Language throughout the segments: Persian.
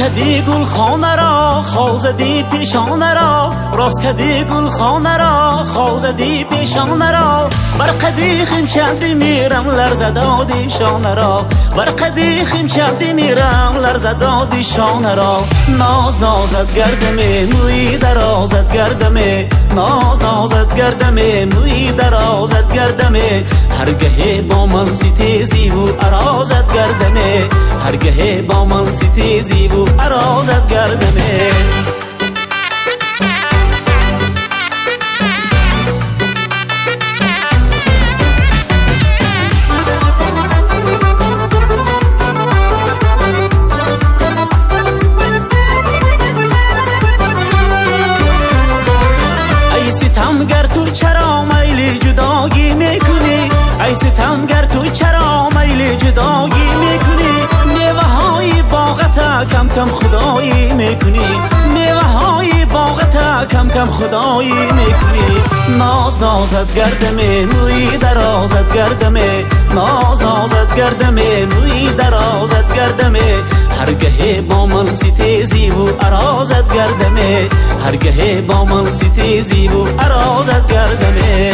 کدی گل خانه را خوزدی پیشانه را راست کدی گل خانه را خوزدی پیشانه را برقدی خیم چندی میرم لرزه دادی شانه را برقدی خیم چندی میرم لرزه دادی شانه را ناز نازت گردمه موی درازت گردمه ناز نازت گردمه موی درازت گردمه هرگه با من سی تیزی و ارازت گردمه هرگه با من سی تیزی و ارازت گردمه ستمگر تو چرا میل جداگی میکنی ای ستمگر تو چرا میل جداگی میکنی میوه های باغتا کم کم خدایی میکنی میوه های باغتا کم کم خدایی میکنی ناز نازت گردمه موی درازت گردمه ناز نازت گردمه موی درازت گردمه هرگه با من سی تیزی و ارازت گردمه هرگه با من سی تیزی و ارازت گردمه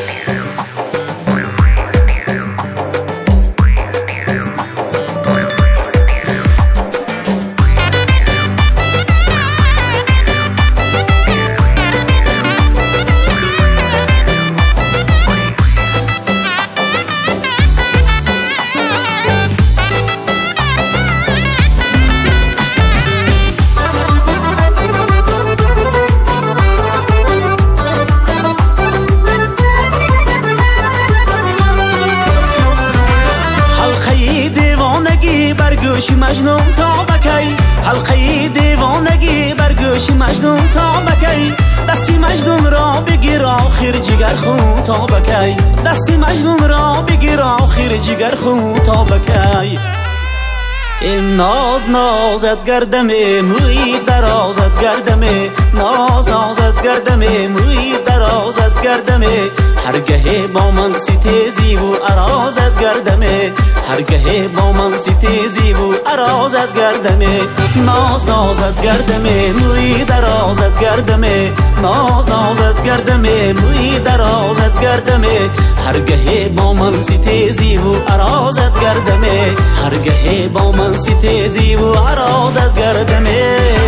برگوش مجنون تا بکی حلقه دیوانگی برگوش مجنون تا بکی دستی مجنون را بگیر آخر جگر خون تا بکی دستی مجنون را بگیر آخر جگر خون تا بکی این ناز نازت گردمه موی درازت گردمه ناز نازت گردمه موی درازت گردمه هرگه با من سی تیزی و ارازت گردمه هرگه با من سی تیزی و ارازت گردمه ناز نازت گردمه موی درازت گردمه ناز نازت گردمه موی درازت گردمه هرگه با من سی تیزی و ارازت گردمه هرگه با من سی تیزی و ارازت گردمه